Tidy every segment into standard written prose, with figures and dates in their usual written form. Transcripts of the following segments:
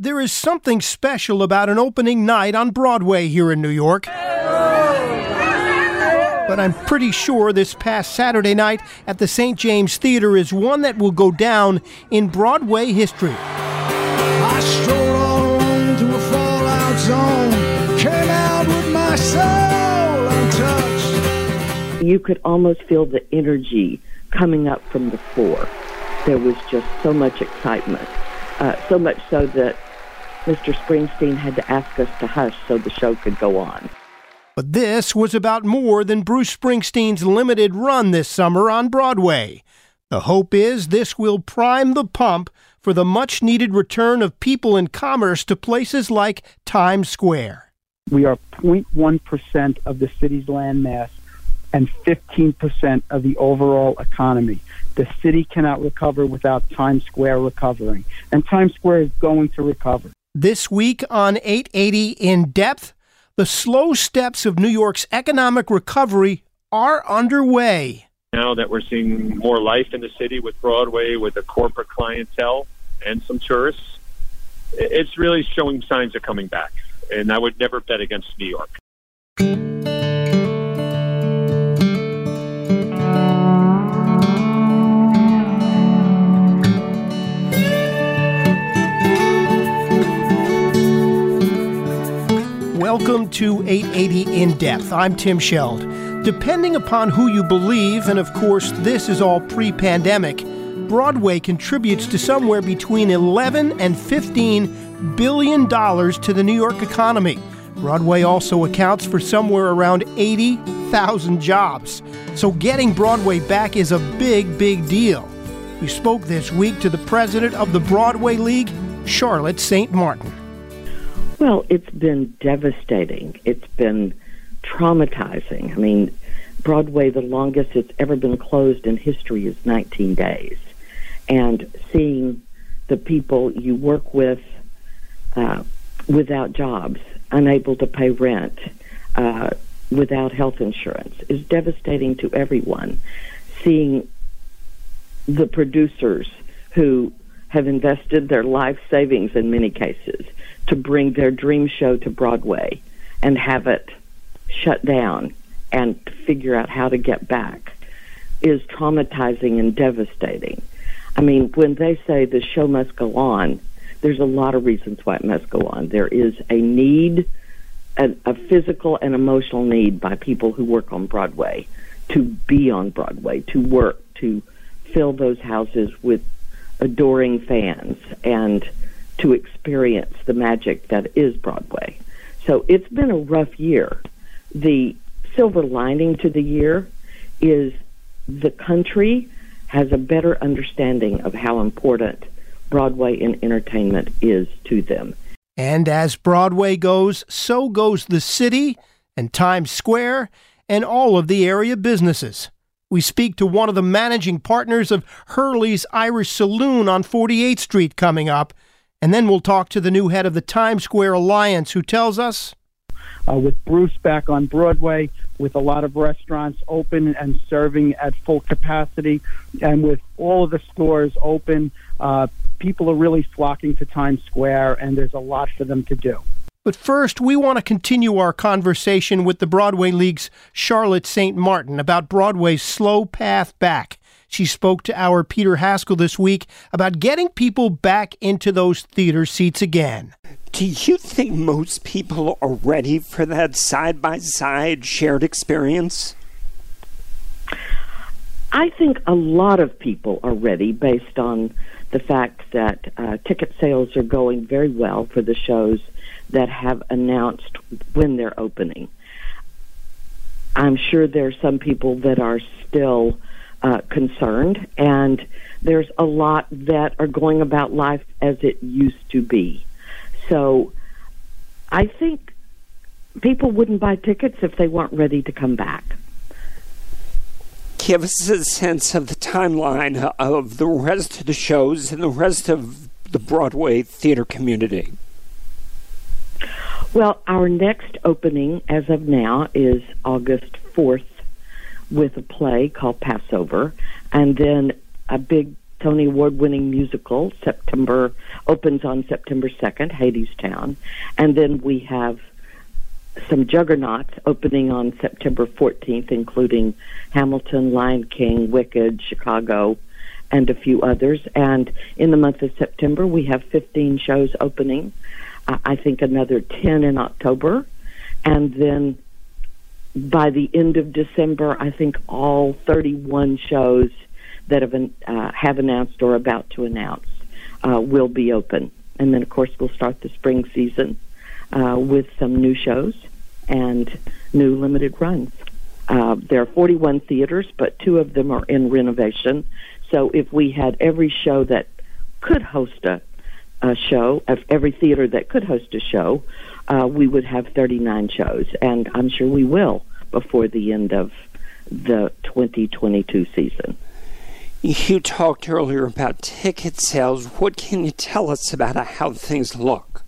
There is something special about an opening night on Broadway here in New York. But I'm pretty sure this past Saturday night at the St. James Theater is one that will go down in Broadway history. I strolled all alone to a fallout zone, came out with my soul untouched. You could almost feel the energy coming up from the floor. There was just so much excitement, so much so that Mr. Springsteen had to ask us to hush so the show could go on. But this was about more than Bruce Springsteen's limited run this summer on Broadway. The hope is this will prime the pump for the much-needed return of people and commerce to places like Times Square. We are 0.1% of the city's landmass and 15% of the overall economy. The city cannot recover without Times Square recovering, and Times Square is going to recover. This week on 880 In Depth, the slow steps of New York's economic recovery are underway. Now that we're seeing more life in the city with Broadway, with a corporate clientele and some tourists, it's really showing signs of coming back. And I would never bet against New York. Welcome to 880 In Depth. I'm Tim Scheld. Depending upon who you believe, and of course this is all pre-pandemic, Broadway contributes to somewhere between $11 and $15 billion to the New York economy. Broadway also accounts for somewhere around 80,000 jobs. So getting Broadway back is a big, big deal. We spoke this week to the president of the Broadway League, Charlotte St. Martin. Well, it's been devastating. It's been traumatizing. I mean, Broadway, the longest it's ever been closed in history is 19 days. And seeing the people you work with without jobs, unable to pay rent, without health insurance is devastating to everyone. Seeing the producers who have invested their life savings in many cases to bring their dream show to Broadway and have it shut down and figure out how to get back is traumatizing and devastating. I mean, when they say the show must go on, there's a lot of reasons why it must go on. There is a need, a physical and emotional need by people who work on Broadway to be on Broadway, to work, to fill those houses with adoring fans and to experience the magic that is Broadway. So it's been a rough year. The silver lining to the year is the country has a better understanding of how important Broadway and entertainment is to them. And as Broadway goes, so goes the city and Times Square and all of the area businesses. We speak to one of the managing partners of Hurley's Irish Saloon on 48th Street coming up, and then we'll talk to the new head of the Times Square Alliance, who tells us, with Bruce back on Broadway, with a lot of restaurants open and serving at full capacity, and with all of the stores open, people are really flocking to Times Square, and there's a lot for them to do. But first, we want to continue our conversation with the Broadway League's Charlotte St. Martin about Broadway's slow path back. She spoke to our Peter Haskell this week about getting people back into those theater seats again. Do you think most people are ready for that side-by-side shared experience? I think a lot of people are ready based on the fact that ticket sales are going very well for the shows that have announced when they're opening. I'm sure there are some people that are still concerned, and there's a lot that are going about life as it used to be. So I think people wouldn't buy tickets if they weren't ready to come back. Give us a sense of the timeline of the rest of the shows and the rest of the Broadway theater community. Well, our next opening as of now is August 4th with a play called Passover, and then a big Tony Award-winning musical opens on September 2nd, Hadestown. And then we have some juggernauts opening on September 14th, including Hamilton, Lion King, Wicked, Chicago, and a few others. And in the month of September, we have 15 shows opening. I think another 10 in October. And then by the end of December, I think all 31 shows that have announced or about to announce will be open. And then, of course, we'll start the spring season with some new shows and new limited runs. There are 41 theaters, but 2 of them are in renovation. So if we had every show that could host a show, of every theater that could host a show, we would have 39 shows. And I'm sure we will before the end of the 2022 season. You talked earlier about ticket sales. What can you tell us about how things look?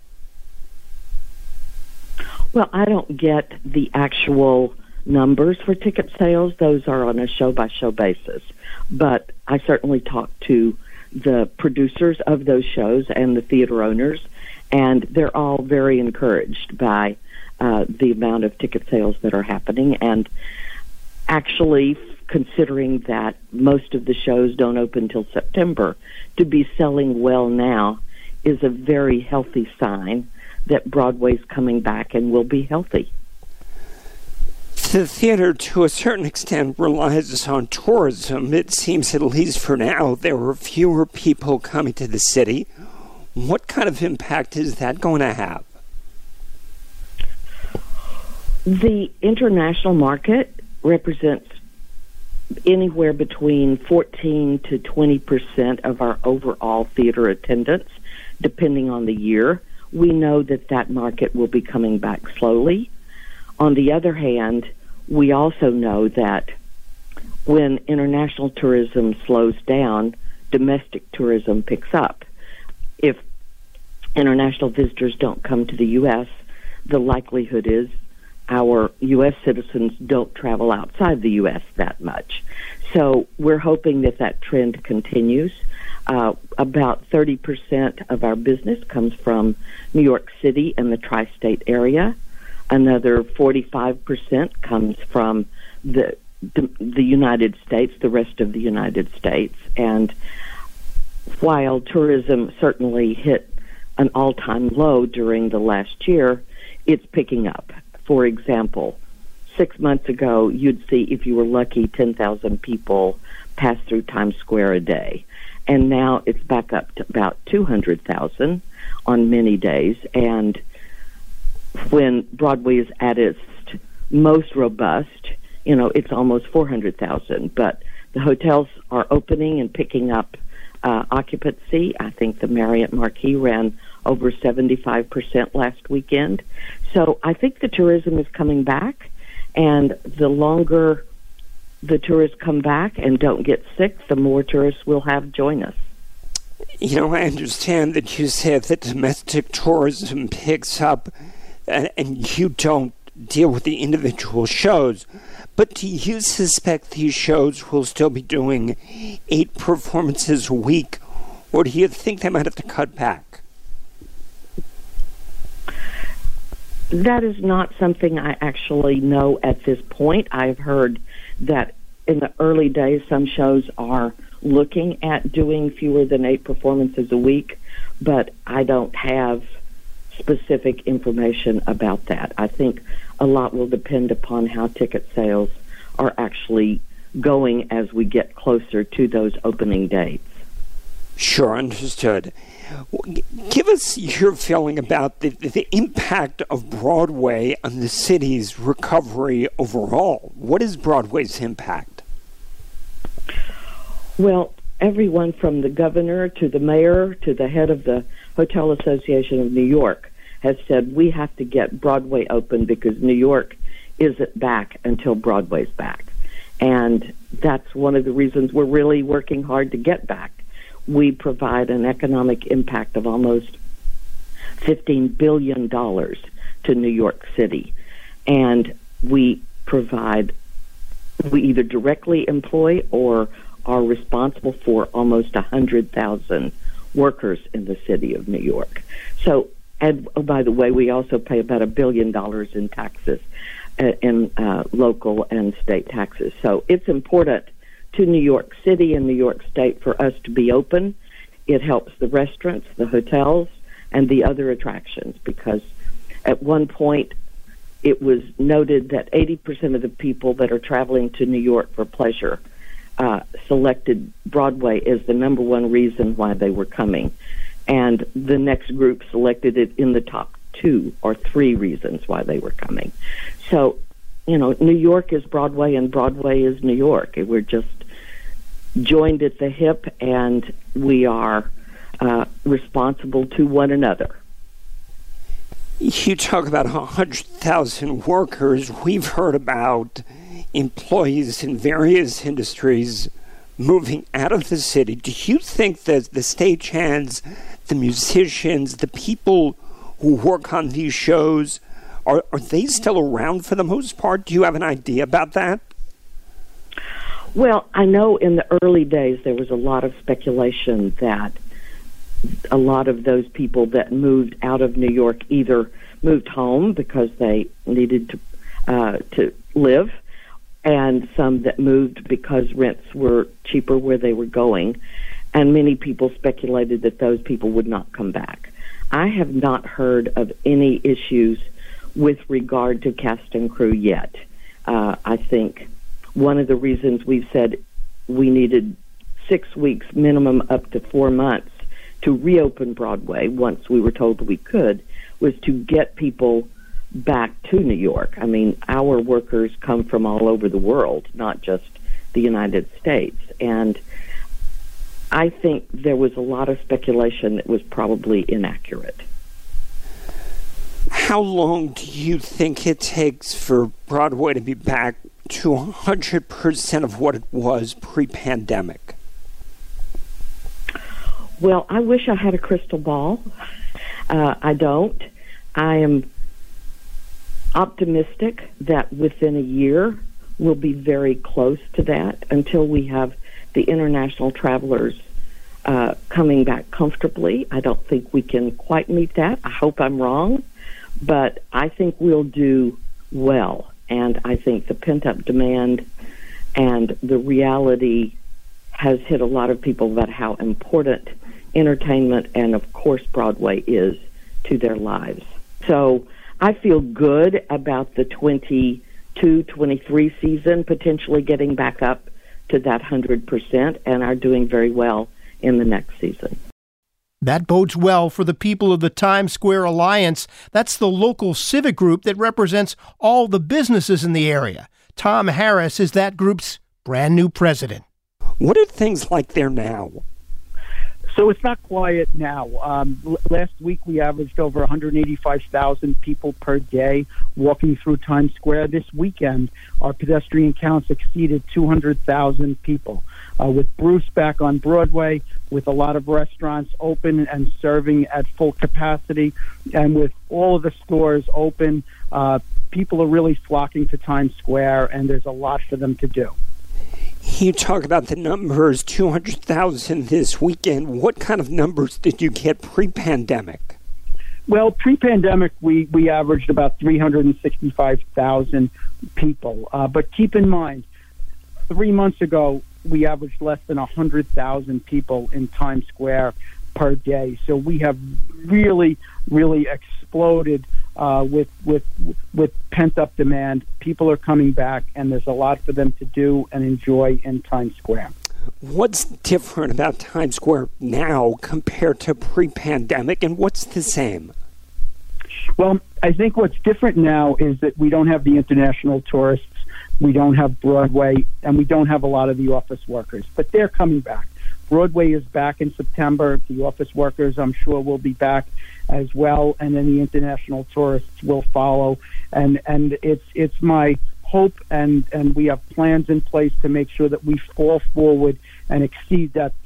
Well, I don't get the actual numbers for ticket sales. Those are on a show-by-show basis. But I certainly talk to the producers of those shows and the theater owners, and they're all very encouraged by the amount of ticket sales that are happening. And actually, considering that most of the shows don't open till September, to be selling well now is a very healthy sign that Broadway's coming back and will be healthy. The theater, to a certain extent, relies on tourism. It seems, at least for now, there are fewer people coming to the city. What kind of impact is that going to have? The international market represents anywhere between 14 to 20% of our overall theater attendance, depending on the year. We know that market will be coming back slowly. On the other hand, we also know that when international tourism slows down, domestic tourism picks up. If international visitors don't come to the U.S., the likelihood is our U.S. citizens don't travel outside the U.S. that much. So we're hoping that trend continues. About 30% of our business comes from New York City and the tri-state area. Another 45% comes from the United States, the rest of the United States. And while tourism certainly hit an all-time low during the last year, it's picking up. For example, 6 months ago, you'd see, if you were lucky, 10,000 people pass through Times Square a day. And now it's back up to about 200,000 on many days. And when Broadway is at its most robust, it's almost 400,000. But the hotels are opening and picking up occupancy. I think the Marriott Marquis ran over 75% last weekend. So I think the tourism is coming back, and the longer the tourists come back and don't get sick, the more tourists we'll have join us. I understand that you said that domestic tourism picks up and you don't deal with the individual shows, but do you suspect these shows will still be doing 8 performances a week, or do you think they might have to cut back? That is not something I actually know at this point. I've heard that in the early days, some shows are looking at doing fewer than 8 performances a week, but I don't have specific information about that. I think a lot will depend upon how ticket sales are actually going as we get closer to those opening dates. Sure, understood. Give us your feeling about the impact of Broadway on the city's recovery overall. What is Broadway's impact? Well, everyone from the governor to the mayor to the head of the Hotel Association of New York has said we have to get Broadway open because New York isn't back until Broadway's back. And that's one of the reasons we're really working hard to get back. We provide an economic impact of almost $15 billion to New York City. And we either directly employ or are responsible for almost 100,000 workers in the city of New York. So, and by the way, we also pay about $1 billion in taxes, in local and state taxes. So it's important to New York City and New York State for us to be open. It helps the restaurants, the hotels, and the other attractions, because at one point it was noted that 80% of the people that are traveling to New York for pleasure selected Broadway as the number one reason why they were coming. And the next group selected it in the top 2 or 3 reasons why they were coming. So, you know, New York is Broadway and Broadway is New York. We're just joined at the hip, and we are responsible to one another. You talk about 100,000 workers. We've heard about employees in various industries moving out of the city. Do you think that the stagehands, the musicians, the people who work on these shows, are they still around for the most part? Do you have an idea about that? Well, I know in the early days there was a lot of speculation that a lot of those people that moved out of New York either moved home because they needed to live, and some that moved because rents were cheaper where they were going, and many people speculated that those people would not come back. I have not heard of any issues with regard to cast and crew yet. I think one of the reasons we've said we needed 6 weeks minimum up to 4 months to reopen Broadway once we were told we could was to get people back to New York. I mean, our workers come from all over the world, not just the United States. And I think there was a lot of speculation that was probably inaccurate. How long do you think it takes for Broadway to be back to 100% of what it was pre-pandemic? Well, I wish I had a crystal ball. I don't. I am optimistic that within a year we'll be very close to that, until we have the international travelers coming back comfortably. I don't think we can quite meet that. I hope I'm wrong, but I think we'll do well. And I think the pent-up demand and the reality has hit a lot of people about how important entertainment and, of course, Broadway is to their lives. So I feel good about the 22-23 season potentially getting back up to that 100%, and are doing very well in the next season. That bodes well for the people of the Times Square Alliance. That's the local civic group that represents all the businesses in the area. Tom Harris is that group's brand new president. What are things like there now? So it's not quiet now. Last week we averaged over 185,000 people per day walking through Times Square. This weekend, our pedestrian counts exceeded 200,000 people. With Bruce back on Broadway, with a lot of restaurants open and serving at full capacity, and with all of the stores open, people are really flocking to Times Square, and there's a lot for them to do. You talk about the numbers, 200,000 this weekend. What kind of numbers did you get pre-pandemic? Well, pre-pandemic, we averaged about 365,000 people. But keep in mind, 3 months ago, we averaged less than 100,000 people in Times Square per day. So we have really, really exploded with pent-up demand. People are coming back, and there's a lot for them to do and enjoy in Times Square. What's different about Times Square now compared to pre-pandemic, and what's the same? Well, I think what's different now is that we don't have the international tourists, we don't have Broadway, and we don't have a lot of the office workers, but they're coming back. Broadway is back in September. The office workers, I'm sure, will be back as well, and then the international tourists will follow. And it's my hope, and we have plans in place to make sure that we fall forward and exceed that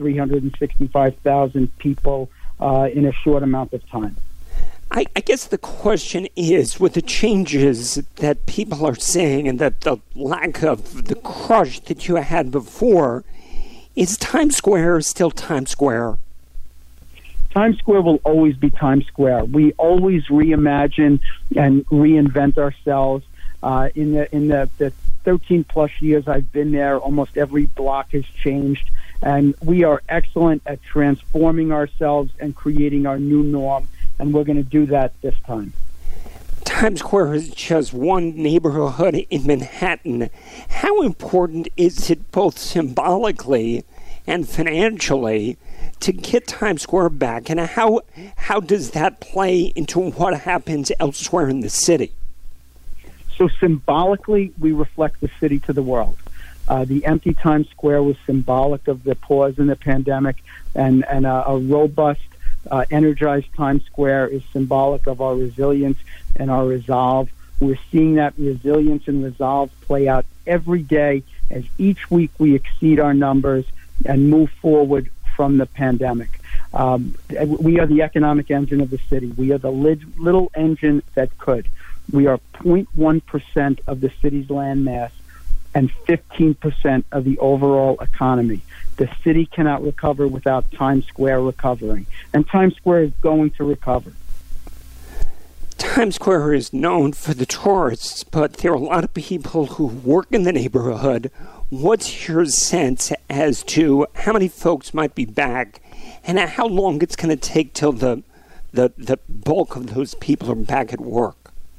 365,000 people in a short amount of time. I guess the question is, with the changes that people are saying and that the lack of the crush that you had before, Is Times Square still Times Square? Times Square will always be Times Square. We always reimagine and reinvent ourselves. In the 13 plus years I've been there, almost every block has changed, and we are excellent at transforming ourselves and creating our new norm, and we're going to do that this time. Times Square is just one neighborhood in Manhattan. How important is it both symbolically and financially to get Times Square back, and how does that play into what happens elsewhere in the city? So symbolically, we reflect the city to the world. The empty Times Square was symbolic of the pause in the pandemic, and a robust, energized Times Square is symbolic of our resilience and our resolve. We're seeing that resilience and resolve play out every day as each week we exceed our numbers and move forward from the pandemic. We are the economic engine of the city. We are the little engine that could. We are 0.1% of the city's land mass and 15% of the overall economy. The city cannot recover without Times Square recovering, and Times Square is going to recover. Times Square is known for the tourists, but there are a lot of people who work in the neighborhood. What's your sense as to how many folks might be back and how long it's going to take till the bulk of those people are back at work?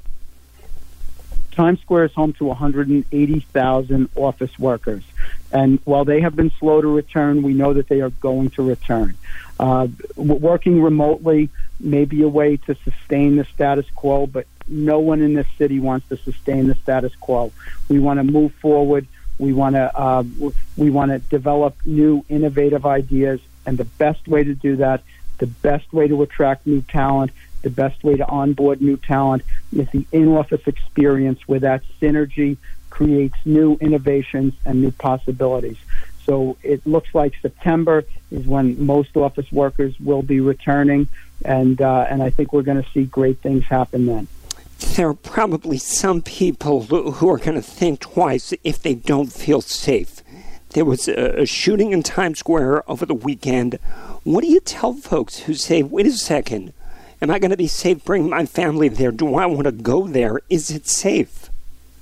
Times Square is home to 180,000 office workers. And while they have been slow to return, we know that they are going to return. Working remotely may be a way to sustain the status quo, but no one in this city wants to sustain the status quo. We want to move forward. We want to develop new, innovative ideas, and the best way to do that, the best way to attract new talent, the best way to onboard new talent is the in-office experience, where that synergy creates new innovations and new possibilities. So it looks like September is when most office workers will be returning, and I think we're going to see great things happen then. There are probably some people who are going to think twice if they don't feel safe. There was a shooting in Times Square over the weekend. What do you tell folks who say, wait a second, am I going to be safe bringing my family there? Do I want to go there? Is it safe?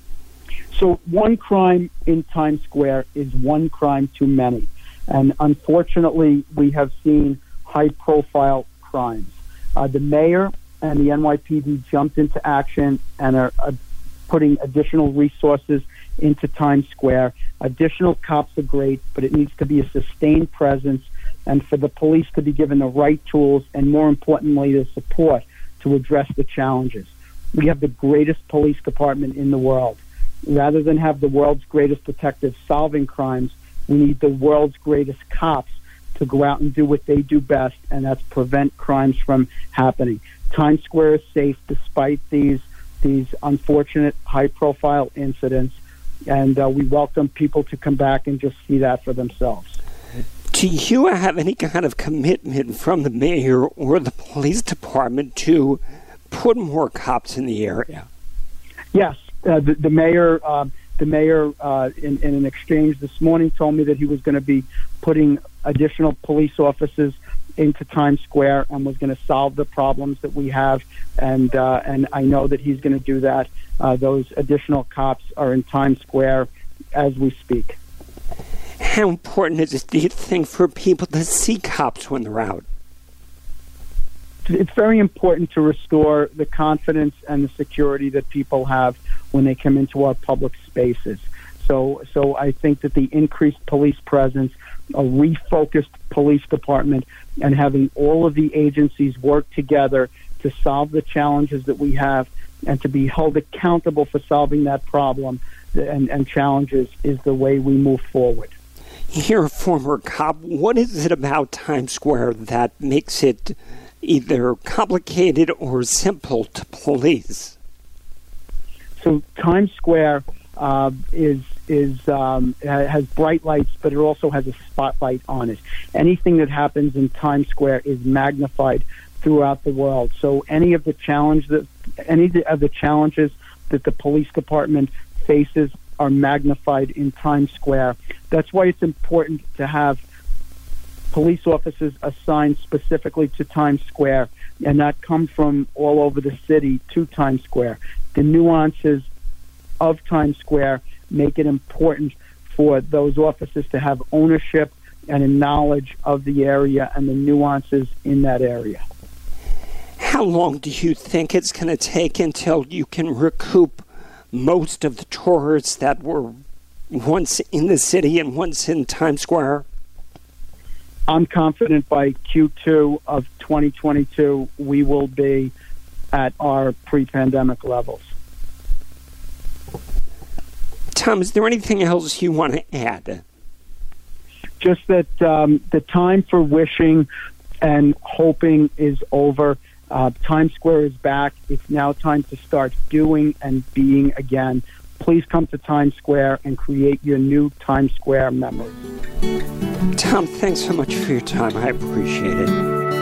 So one crime in Times Square is one crime too many. And unfortunately, we have seen high-profile crimes. The mayor and the NYPD jumped into action and are putting additional resources into Times Square. Additional cops are great, but it needs to be a sustained presence, and for the police to be given the right tools and, more importantly, the support to address the challenges. We have the greatest police department in the world. Rather than have the world's greatest detectives solving crimes, we need the world's greatest cops to go out and do what they do best, and that's prevent crimes from happening. Times Square is safe despite these unfortunate high-profile incidents, and we welcome people to come back and just see that for themselves. Do you have any kind of commitment from the mayor or the police department to put more cops in the area? Yes. The mayor, in an exchange this morning, told me that he was going to be putting additional police officers into Times Square and was going to solve the problems that we have, and I know that he's going to do that. Those additional cops are in Times Square as we speak. How important is it, do you think, for people to see cops when they're out? It's very important to restore the confidence and the security that people have when they come into our public spaces. So I think that the increased police presence, a refocused police department, and having all of the agencies work together to solve the challenges that we have and to be held accountable for solving that problem and challenges is the way we move forward. You're a former cop. What is it about Times Square that makes it either complicated or simple to police? So Times Square has bright lights, but it also has a spotlight on it. Anything that happens in Times Square is magnified throughout the world. So any of the challenges that the police department faces are magnified in Times Square. That's why it's important to have police officers assigned specifically to Times Square, and that come from all over the city to Times Square. The nuances of Times Square make it important for those officers to have ownership and a knowledge of the area and the nuances in that area. How long do you think it's going to take until you can recoup most of the tourists that were once in the city and once in Times Square? I'm confident by Q2 of 2022 we will be at our pre-pandemic levels. Tom, is there anything else you want to add? Just that the time for wishing and hoping is over. Times Square is back. It's now time to start doing and being again. Please come to Times Square and create your new Times Square memories. Tom, thanks so much for your time. I appreciate it.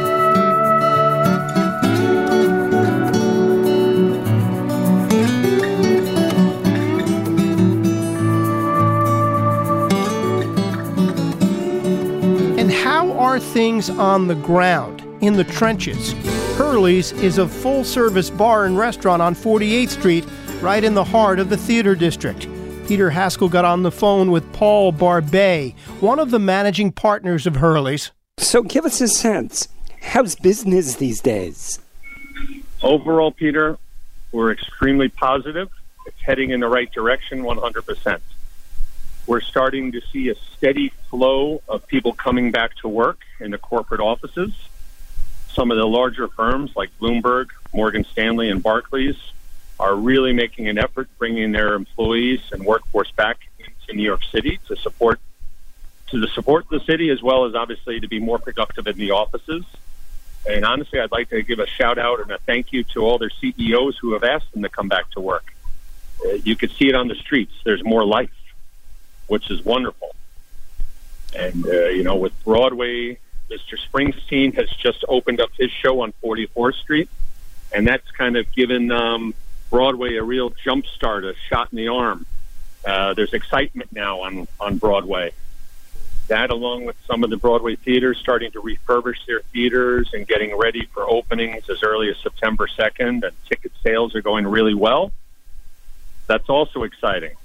And how are things on the ground, in the trenches? Hurley's is a full-service bar and restaurant on 48th Street, right in the heart of the theater district. Peter Haskell got on the phone with Paul Barbet, one of the managing partners of Hurley's. So give us a sense. How's business these days? Overall, Peter, we're extremely positive. It's heading in the right direction 100%. We're starting to see a steady flow of people coming back to work in the corporate offices. Some of the larger firms like Bloomberg, Morgan Stanley, and Barclays are really making an effort bringing their employees and workforce back into New York City to support the city, as well as obviously to be more productive in the offices. And honestly, I'd like to give a shout out and a thank you to all their CEOs who have asked them to come back to work. You could see it on the streets. There's more life, which is wonderful. And, with Broadway, Mr. Springsteen has just opened up his show on 44th Street, and that's kind of given Broadway a real jump start, a shot in the arm. There's excitement now on Broadway. That, along with some of the Broadway theaters starting to refurbish their theaters and getting ready for openings as early as September 2nd, and ticket sales are going really well. That's also exciting.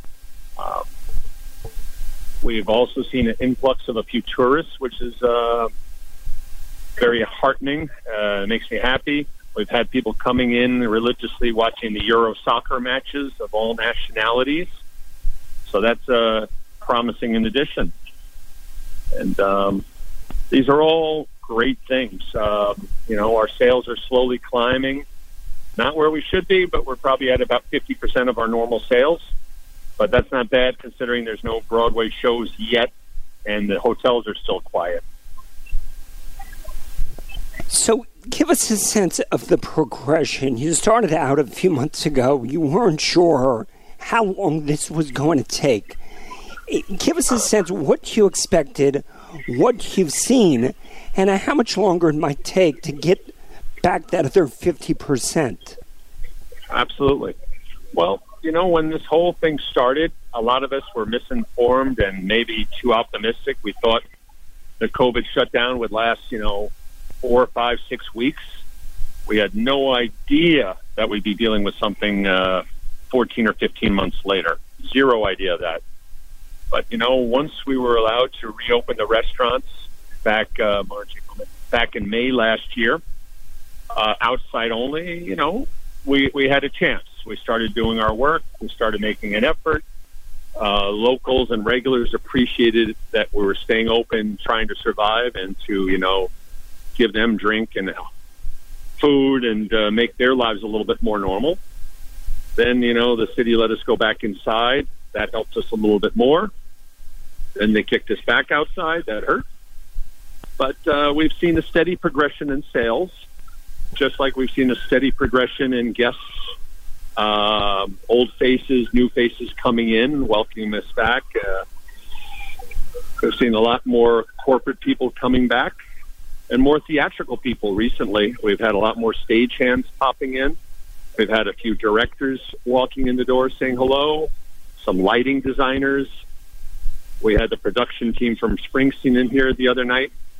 We've also seen an influx of a few tourists, which is very heartening. It makes me happy. We've had people coming in religiously watching the Euro soccer matches of all nationalities. So that's a promising in addition. And these are all great things. Our sales are slowly climbing. Not where we should be, but we're probably at about 50% of our normal sales. But that's not bad considering there's no Broadway shows yet and the hotels are still quiet. So give us a sense of the progression. You started out a few months ago. You weren't sure how long this was going to take. Give us a sense of what you expected, what you've seen, and how much longer it might take to get back that other 50%. Absolutely. Well, when this whole thing started, a lot of us were misinformed and maybe too optimistic. We thought the COVID shutdown would last, 4, 5, 6 weeks. We had no idea that we'd be dealing with something 14 or 15 months later. Zero idea of that. But, once we were allowed to reopen the restaurants back in May last year, outside only, we had a chance. We started doing our work. We started making an effort. Locals and regulars appreciated that we were staying open, trying to survive, and to, give them drink and food and make their lives a little bit more normal. Then, the city let us go back inside. That helped us a little bit more. Then they kicked us back outside. That hurt. But we've seen a steady progression in sales, just like we've seen a steady progression in guests. Old faces, new faces coming in, welcoming us back. We've seen a lot more corporate people coming back and more theatrical people recently. We've had a lot more stagehands popping in. We've had a few directors walking in the door saying hello, some lighting designers. We had the production team from Springsteen in here the other night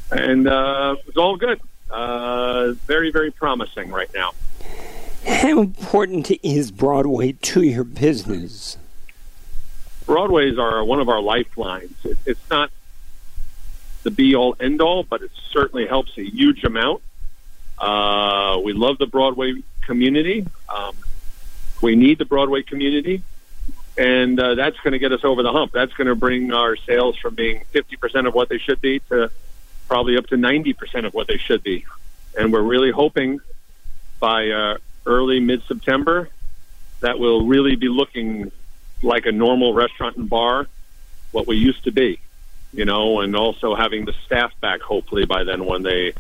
And it's all good. Very, very promising right now. How important is Broadway to your business? Broadways are one of our lifelines. It's not the be-all, end-all, but it certainly helps a huge amount. We love the Broadway community. We need the Broadway community, and that's going to get us over the hump. That's going to bring our sales from being 50% of what they should be to probably up to 90% of what they should be. And we're really hoping by early mid-September that we'll really be looking like a normal restaurant and bar, what we used to be, and also having the staff back hopefully by then when they,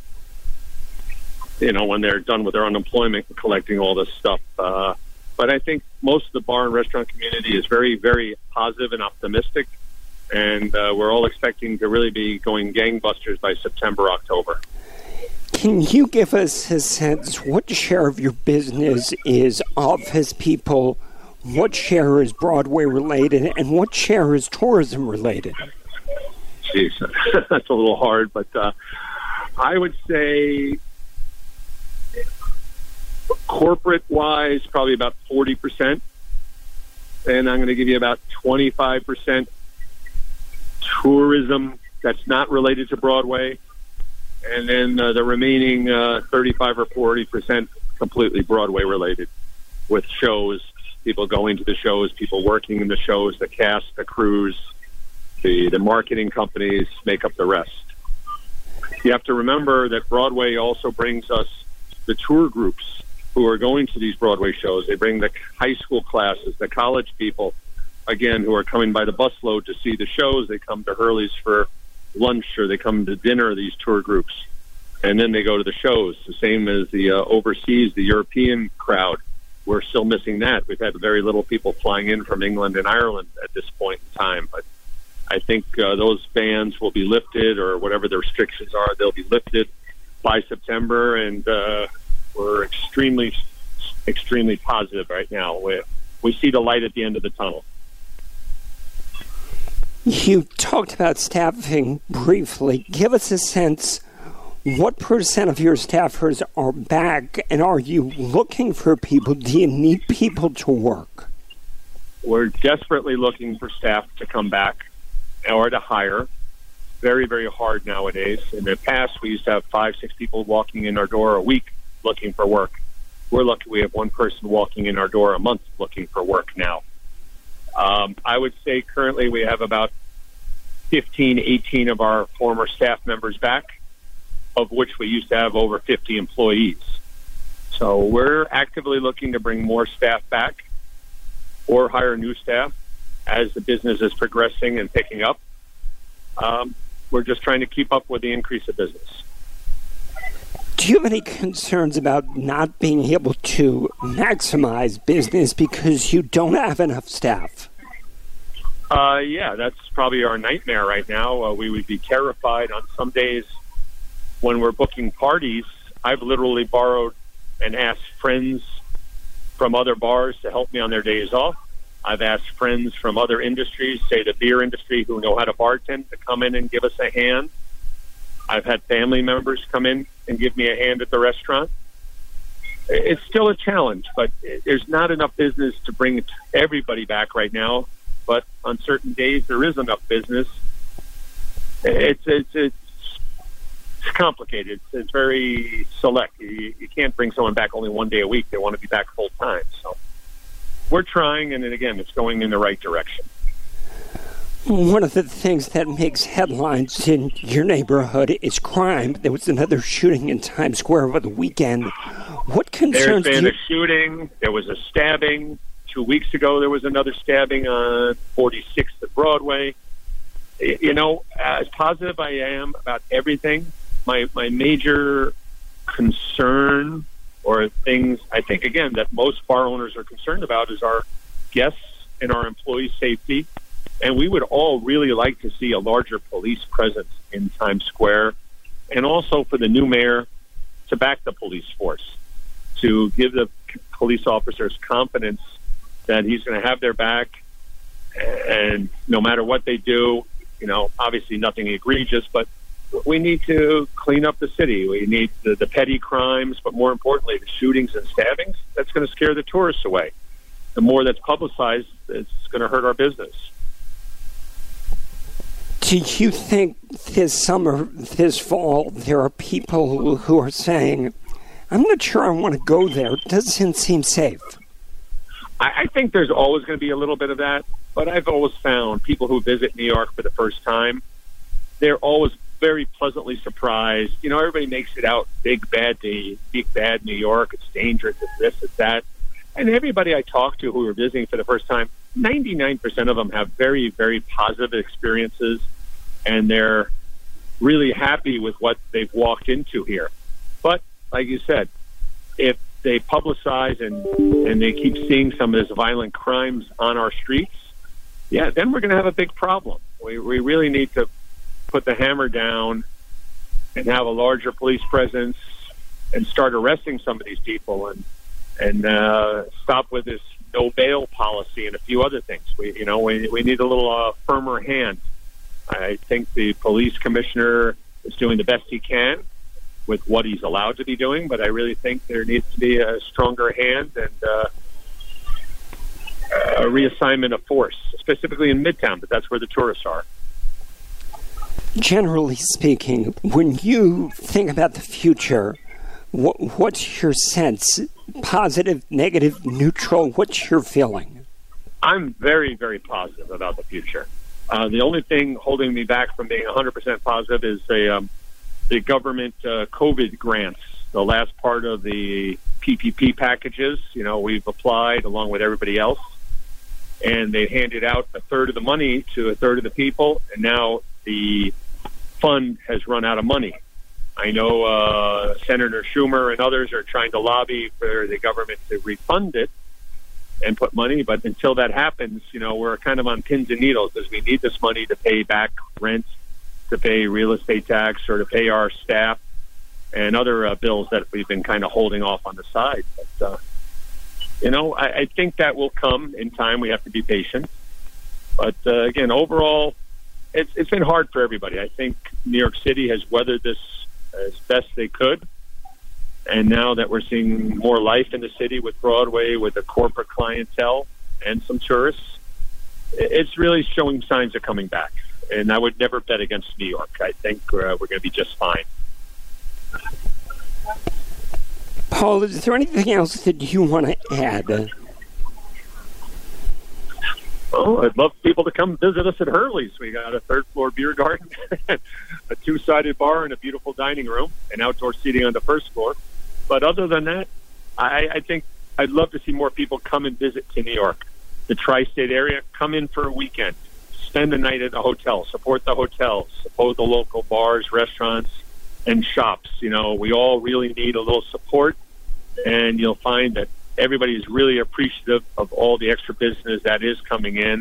when they're done with their unemployment and collecting all this stuff. But I think most of the bar and restaurant community is very, very positive and optimistic, and we're all expecting to really be going gangbusters by September, October. Can you give us a sense what share of your business is office people, what share is Broadway related, and what share is tourism related? Jeez, that's a little hard, but I would say corporate-wise, probably about 40%, and I'm going to give you about 25% tourism that's not related to Broadway, and then the remaining 35 or 40% completely Broadway related, with shows, people going to the shows, people working in the shows, the cast, the crews, the marketing companies make up the rest. You have to remember that Broadway also brings us the tour groups who are going to these Broadway shows. They bring the high school classes, the college people, again, who are coming by the busload to see the shows. They come to Hurley's for lunch, or they come to dinner, these tour groups, and then they go to the shows. The same as the overseas, the European crowd. We're still missing that. We've had very little people flying in from England and Ireland at this point in time, but I think those bans will be lifted, or whatever the restrictions are, they'll be lifted by September, and we're extremely, extremely positive right now. We see the light at the end of the tunnel. You talked about staffing briefly. Give us a sense, what percent of your staffers are back, and are you looking for people? Do you need people to work? We're desperately looking for staff to come back or to hire. Very, very hard nowadays. In the past, we used to have 5-6 people walking in our door a week looking for work. We're lucky we have one person walking in our door a month looking for work now. I would say currently we have about 15, 18 of our former staff members back, of which we used to have over 50 employees. So we're actively looking to bring more staff back or hire new staff as the business is progressing and picking up. We're just trying to keep up with the increase of business. Do you have any concerns about not being able to maximize business because you don't have enough staff? Yeah, that's probably our nightmare right now. We would be terrified on some days when we're booking parties. I've literally borrowed and asked friends from other bars to help me on their days off. I've asked friends from other industries, say the beer industry, who know how to bartend, to come in and give us a hand. I've had family members come in and give me a hand at the restaurant. It's still a challenge, but there's not enough business to bring everybody back right now. But on certain days, there is enough business. It's complicated. It's very select. You can't bring someone back only one day a week. They want to be back full time. So we're trying, and then again, it's going in the right direction. One of the things that makes headlines in your neighborhood is crime. There was another shooting in Times Square over the weekend. What concerns There's been a shooting. There was a stabbing. 2 weeks ago, there was another stabbing on 46th at Broadway. You know, as positive I am about everything, my major concern, or things I think, again, that most bar owners are concerned about, is our guests and our employees' safety. And we would all really like to see a larger police presence in Times Square, and also for the new mayor to back the police force, to give the police officers confidence that he's going to have their back, and no matter what they do, you know, obviously nothing egregious, but we need to clean up the city. We need the petty crimes, but more importantly, the shootings and stabbings. That's going to scare the tourists away. The more that's publicized, it's going to hurt our business. Do you think this summer, this fall, there are people who are saying, I'm not sure I want to go there. It doesn't seem safe. I think there's always going to be a little bit of that, but I've always found people who visit New York for the first time, they're always very pleasantly surprised. You know, everybody makes it out big bad New York. It's dangerous. It's this, it's that. And everybody I talk to who are visiting for the first time, 99% of them have very, very positive experiences, and they're really happy with what they've walked into here. But like you said, if they publicize and they keep seeing some of this violent crimes on our streets, yeah, then we're going to have a big problem. We really need to put the hammer down and have a larger police presence and start arresting some of these people and stop with this no bail policy and a few other things. We need a little firmer hand. I think the police commissioner is doing the best he can with what he's allowed to be doing, but I really think there needs to be a stronger hand and a reassignment of force, specifically in Midtown, but that's where the tourists are. Generally speaking, when you think about the future, what's your sense? Positive, negative, neutral? What's your feeling? I'm very, very positive about the future. The only thing holding me back from being 100% positive is the government COVID grants, the last part of the PPP packages. You know, we've applied along with everybody else, and they handed out a third of the money to a third of the people, and now the fund has run out of money. I know Senator Schumer and others are trying to lobby for the government to refund it and put money, but until that happens, you know, we're kind of on pins and needles because we need this money to pay back rent, to pay real estate tax, or to pay our staff and other bills that we've been kind of holding off on the side. But, you know, I think that will come in time. We have to be patient. But, again, overall, it's been hard for everybody. I think New York City has weathered this as best they could. And now that we're seeing more life in the city with Broadway, with the corporate clientele and some tourists, it's really showing signs of coming back. And I would never bet against New York. I think we're going to be just fine. Paul, is there anything else that you want to add? Oh, I'd love people to come visit us at Hurley's. We got a third-floor beer garden, a two-sided bar, and a beautiful dining room, and outdoor seating on the first floor. But other than that, I think I'd love to see more people come and visit to New York. The tri-state area, come in for a weekend. Spend the night at a hotel. Support the hotels. Support the local bars, restaurants, and shops. You know, we all really need a little support, and you'll find that everybody is really appreciative of all the extra business that is coming in.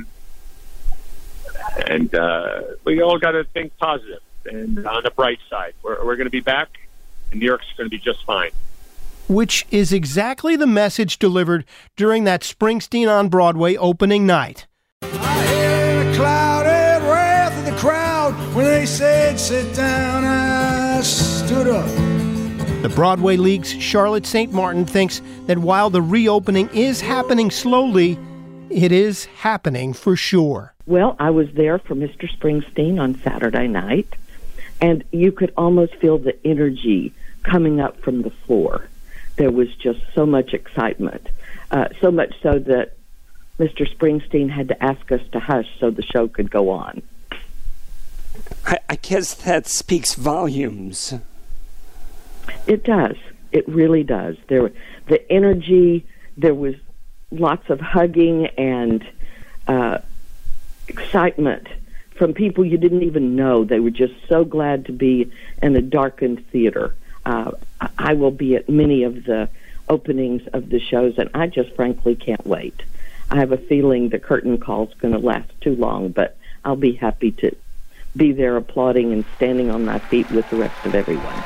And we all got to think positive and on the bright side. We're going to be back, and New York's going to be just fine. Which is exactly the message delivered during that Springsteen on Broadway opening night. I heard the clouded wrath of the crowd when they said, "Sit down." I stood up. The Broadway League's Charlotte St. Martin thinks that while the reopening is happening slowly, it is happening for sure. Well, I was there for Mr. Springsteen on Saturday night, and you could almost feel the energy coming up from the floor. There was just so much excitement, so much so that Mr. Springsteen had to ask us to hush so the show could go on. I guess that speaks volumes. It does. It really does. The energy, there was lots of hugging and excitement from people you didn't even know. They were just so glad to be in a darkened theater. I will be at many of the openings of the shows, and I just frankly can't wait. I have a feeling the curtain call's going to last too long, but I'll be happy to be there applauding and standing on my feet with the rest of everyone.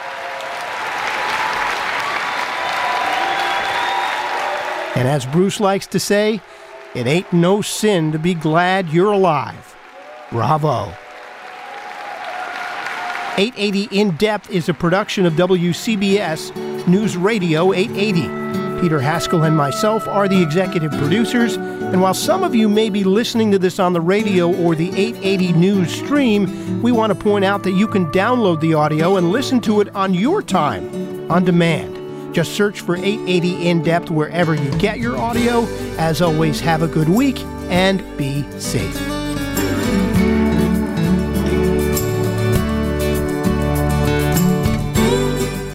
And as Bruce likes to say, it ain't no sin to be glad you're alive. Bravo. 880 In Depth is a production of WCBS News Radio 880. Peter Haskell and myself are the executive producers, and while some of you may be listening to this on the radio or the 880 News stream, we want to point out that you can download the audio and listen to it on your time, on demand. Just search for 880 In Depth wherever you get your audio. As always, have a good week and be safe.